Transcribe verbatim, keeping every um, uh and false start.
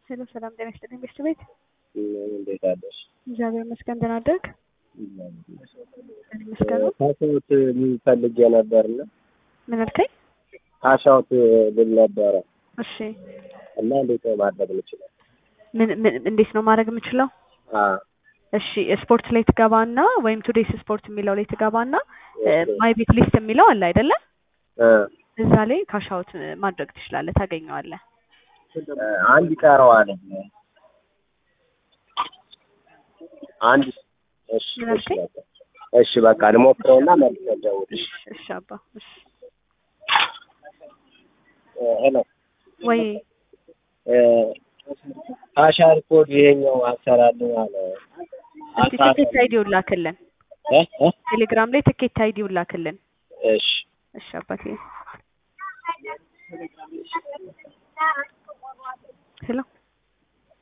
ሄሎ ሰላም ጤና ይስጥልኝ ቤተሰቤት እንዴት አለሽ? እግዚአብሔር ይመስገን ደህና አደርክ? ይመስገን። ፓስፖርት ፈልጌ ነበርና ምን አልከኝ? ፓስፖርት ብል ነበረ። እሺ እና እንዴት ነው ማድረግ የምችለው? ምን ምን እንዴት ነው ማድረግ የምችለው? አዎ እሺ ስፖርት ላይ ትገባና ወይም ቱዴይስ ስፖርት የሚለው ላይ ትገባና ማይ ቢት ሊስት የሚለው አለ አይደለ? እ እዛ ላይ ካሻውት ማድረግ ትችላለህ፣ ታገኘዋለህ። አንድ ይቀረዋል። አንድ እሺ እሺ በቃ እሺ በቃ ልሞክረውና መልስ ደውልልሽ። እሺ አባ እሺ ሄሎ ወይ አሻር ኮድ ይሄኛው አሰራልኝ አለ። እስቲ ትኬት አይዲውን ላክልን እ እ ቴሌግራም ላይ ትኬት አይዲውን ላክልን። እሺ እሺ አባቴ ሄሎ